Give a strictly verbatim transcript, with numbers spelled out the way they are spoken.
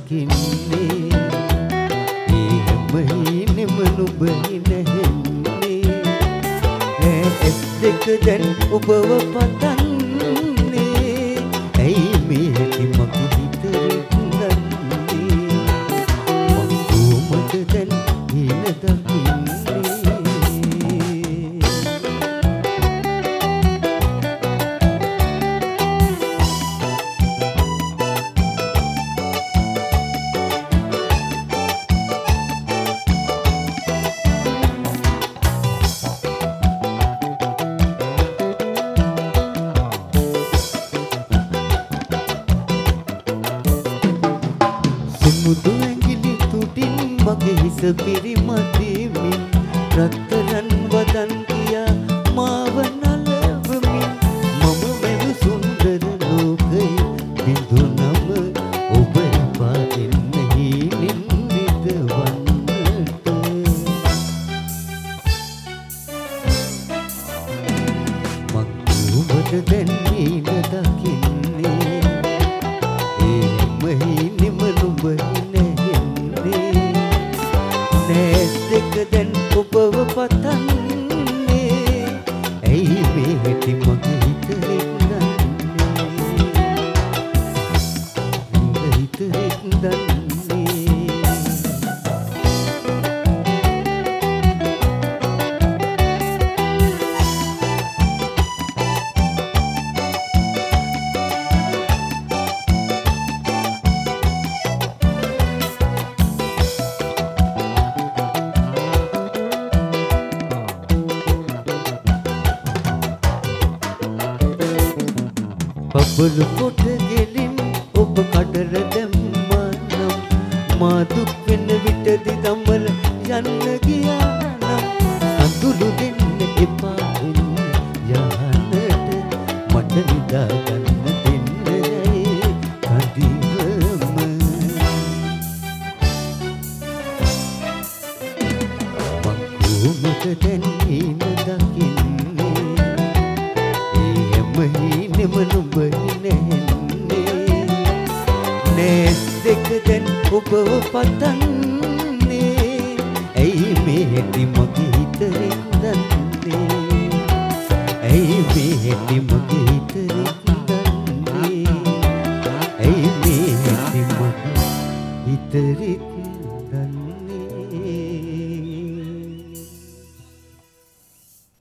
දකින්නේ එහෙම නුඹ නැහෙන්නේ ඇස් දෙක දැන් ඔබව පතන්නේ ඇයි මේ හැටි මගේ හිත රිද්දන්නේ මං කොහොමද දැන් හින දකින්නේ මුදු ඇඟිලි තුටින් මගේ හිස පිරිමැදීමින් රත්තරන් වදන් කියා මාව නලවමින් මම මෙව සුන්දර ලෝකයේ බිඳුනම ඔබ එපා එන්න හීනින් විඳවන්නට මං කොහොමද දැන් හීන දකින්නේ එහෙම හීනෙම නුඹ දෙක දැන් ඔබව පතන්නේ ඇයි මේ හැටි මගේ හිත රිද්දන්නේ හිත රිද්දන්නේ බබළු කොට ගෙලින් ඔබ කඩර දැම්මා නම් මා දුක් වෙන විටදි දමල යන්න ගියා නම් අඳුළු දෙන්න එපා එන්න යහනට මට නිදා ගන්න දෙන්න යයි කදිවම මං කොහොමද දැන් හින දකින්නේ එහෙම හිනෙම නුඹ නැස් දෙක දැන් ඔබව පතන්නේ ඇයි මේ හැටි මගේ හිත රිද්දන්නේ ඇයි මේ හැටි මගේ හිත රිද්දන්නේ ඇයි මේ හැටි මගේ හිත රිද්දන්නේ